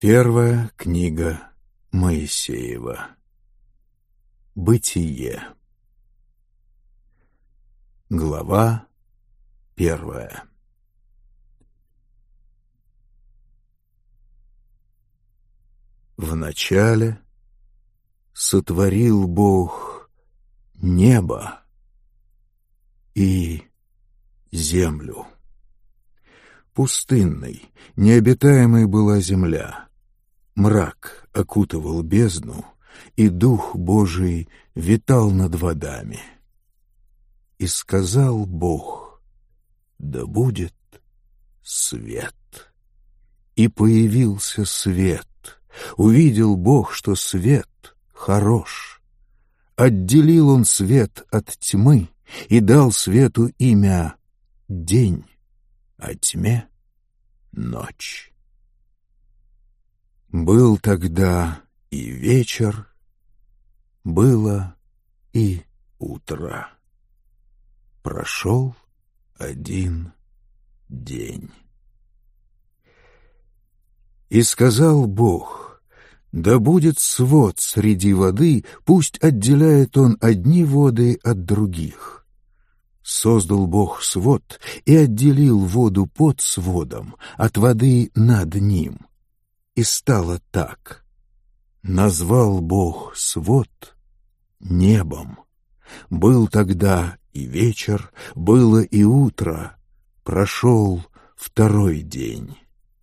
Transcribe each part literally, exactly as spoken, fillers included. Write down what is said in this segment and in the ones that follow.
Первая книга Моисеева. Бытие. Глава первая. Вначале сотворил Бог небо и землю. Пустынной, необитаемой была земля. Мрак окутывал бездну, и Дух Божий витал над водами. И сказал Бог: да будет свет. И появился свет. Увидел Бог, что свет хорош. Отделил Он свет от тьмы и дал свету имя день, а тьме ночь. Был тогда и вечер, было и утро. Прошел один день. И сказал Бог: да будет свод среди воды, пусть отделяет Он одни воды от других. Создал Бог свод и отделил воду под сводом от воды над ним. И стало так. Назвал Бог свод небом. Был тогда и вечер, было и утро, прошел второй день.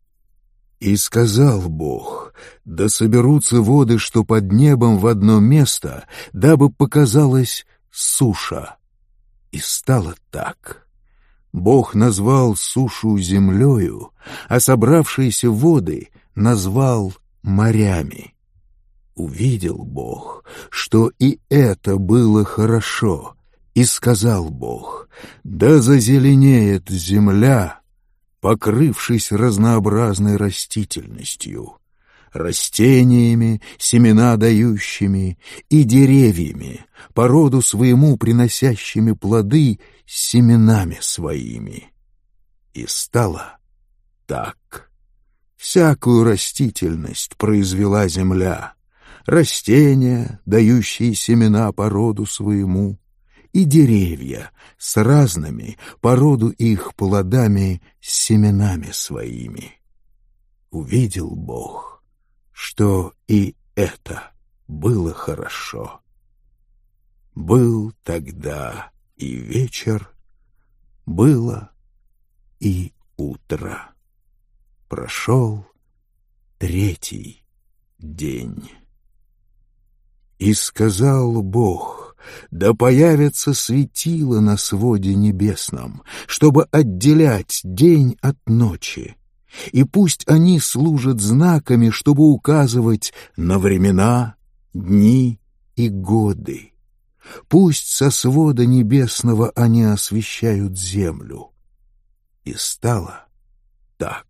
И сказал Бог: да соберутся воды, что под небом, в одно место, дабы показалась суша. И стало так. Бог назвал сушу землею, а собравшиеся воды назвал морями. Увидел Бог, что и это было хорошо, и сказал Бог: да зазеленеет земля, покрывшись разнообразной растительностью, растениями, семена дающими, и деревьями, по роду своему приносящими плоды с семенами своими. И стало так. Всякую растительность произвела земля, растения, дающие семена по роду своему, и деревья с разными по роду их плодами с семенами своими. Увидел Бог, что и это было хорошо. Был тогда и вечер, было и утро. Прошел третий день. И сказал Бог: да появятся светила на своде небесном, чтобы отделять день от ночи, и пусть они служат знаками, чтобы указывать на времена, дни и годы. Пусть со свода небесного они освещают землю. И стало так.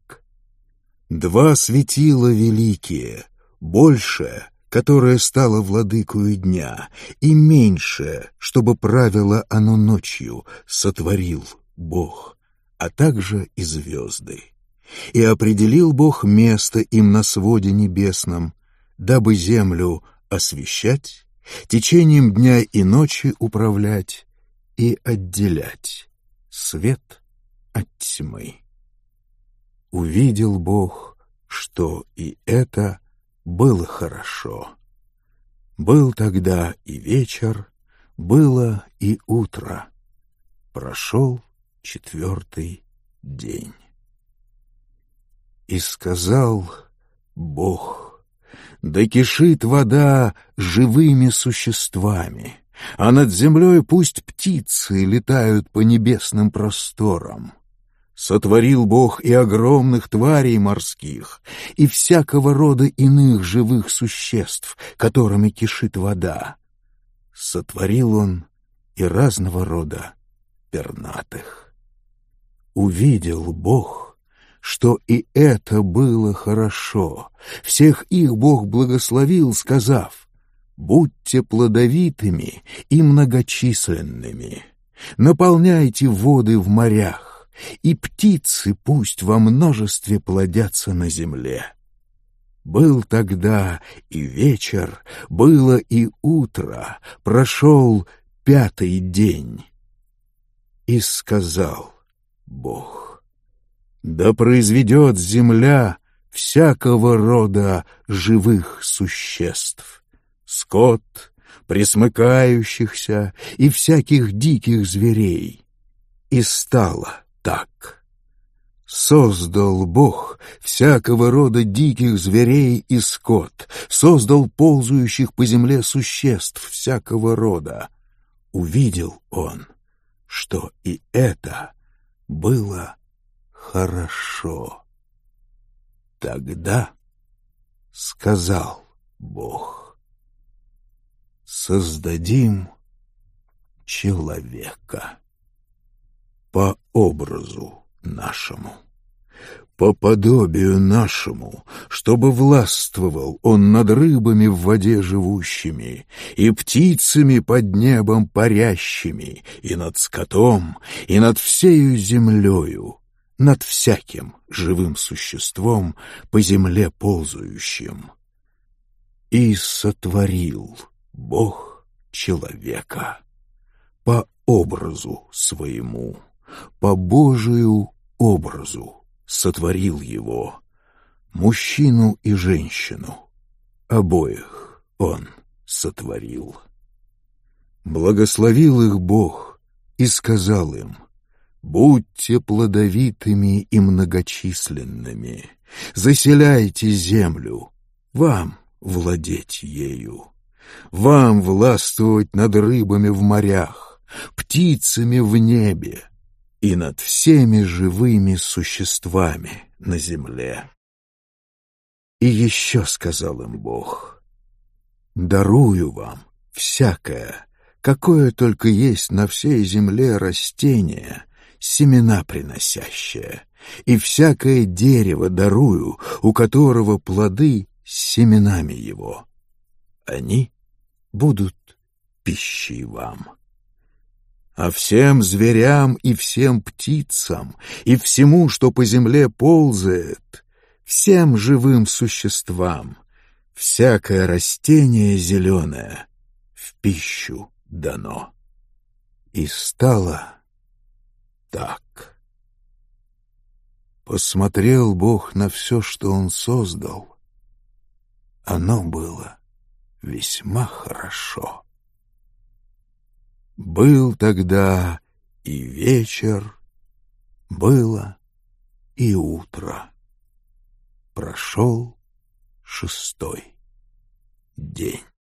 Два светила великие, большее, которое стало владыкою дня, и меньшее, чтобы правило оно ночью, сотворил Бог, а также и звезды. И определил Бог место им на своде небесном, дабы землю освещать, течением дня и ночи управлять и отделять свет от тьмы. Увидел Бог, что и это было хорошо. Был тогда и вечер, было и утро. Прошел четвертый день. И сказал Бог: да кишит вода живыми существами, а над землей пусть птицы летают по небесным просторам. Сотворил Бог и огромных тварей морских, и всякого рода иных живых существ, которыми кишит вода. Сотворил Он и разного рода пернатых. Увидел Бог, что и это было хорошо. Всех их Бог благословил, сказав: будьте плодовитыми и многочисленными, наполняйте воды в морях, и птицы пусть во множестве плодятся на земле. Был тогда и вечер, было и утро, прошел пятый день. И сказал Бог: да произведет земля всякого рода живых существ, скот, пресмыкающихся и всяких диких зверей. И стало так. Создал Бог всякого рода диких зверей и скот, создал ползающих по земле существ всякого рода. Увидел Он, что и это было хорошо. Тогда сказал Бог: создадим человека по образу нашему, по подобию нашему, чтобы властвовал он над рыбами в воде живущими, и птицами под небом парящими, и над скотом, и над всею землею, над всяким живым существом по земле ползающим. И сотворил Бог человека по образу своему, по Божию образу сотворил его, мужчину и женщину, обоих он сотворил. Благословил их Бог и сказал им: будьте плодовитыми и многочисленными, заселяйте землю, вам владеть ею, вам властвовать над рыбами в морях, птицами в небе и над всеми живыми существами на земле. И еще сказал им Бог: дарую вам всякое, какое только есть на всей земле растение, семена приносящее, и всякое дерево дарую, у которого плоды с семенами его. Они будут пищей вам. А всем зверям и всем птицам, и всему, что по земле ползает, всем живым существам, всякое растение зеленое в пищу дано. И стало так. Посмотрел Бог на все, что Он создал. Оно было весьма хорошо. Был тогда и вечер, было и утро. Прошел шестой день.